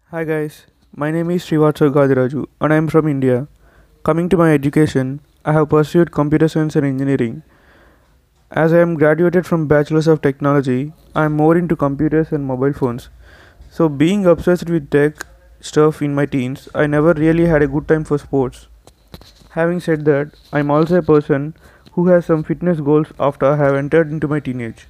Hi guys, my name is Srivatsa Gadiraju and I am from India. Coming to my education, I have pursued computer science and engineering. As I am graduated from Bachelor's of Technology, I am more into computers and mobile phones. So being obsessed with tech stuff in my teens, I never really had a good time for sports. Having said that, I am also a person who has some fitness goals after I have entered into my teenage.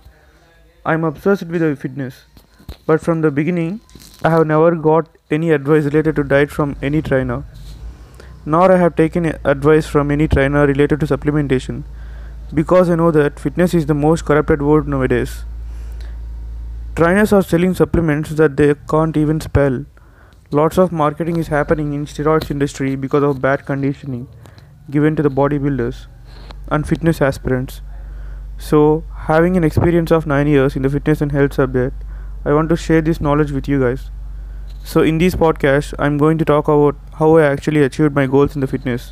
I am obsessed with the fitness. But from the beginning, I have never got any advice related to diet from any trainer, nor I have taken advice from any trainer related to supplementation, because I know that fitness is the most corrupted word nowadays. Trainers are selling supplements that they can't even spell. Lots of marketing is happening in steroids industry because of bad conditioning given to the bodybuilders and fitness aspirants. So, having an experience of 9 years in the fitness and health subject, I want to share this knowledge with you guys. So, in this podcast, I'm going to talk about how I actually achieved my goals in the fitness.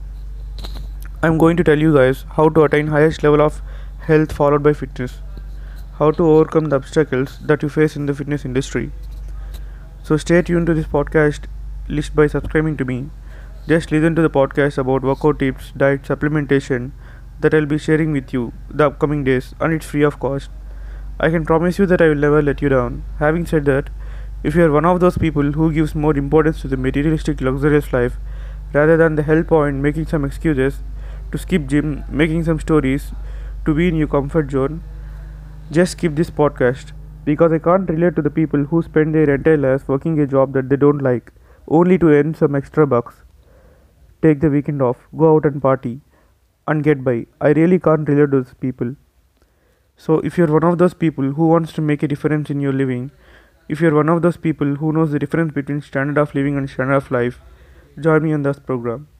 I'm going to tell you guys how to attain highest level of health followed by fitness, how to overcome the obstacles that you face in the fitness industry. So, stay tuned to this podcast list by subscribing to me. Just listen to the podcast about workout tips, diet, supplementation that I'll be sharing with you the upcoming days, and it's free of cost. I can promise you that I will never let you down. Having said that, if you are one of those people who gives more importance to the materialistic luxurious life rather than the health point, making some excuses to skip gym, making some stories to be in your comfort zone, just skip this podcast because I can't relate to the people who spend their entire lives working a job that they don't like only to earn some extra bucks, take the weekend off, go out and party and get by. I really can't relate to those people. So if you're one of those people who wants to make a difference in your living, if you're one of those people who knows the difference between standard of living and standard of life, join me on this program.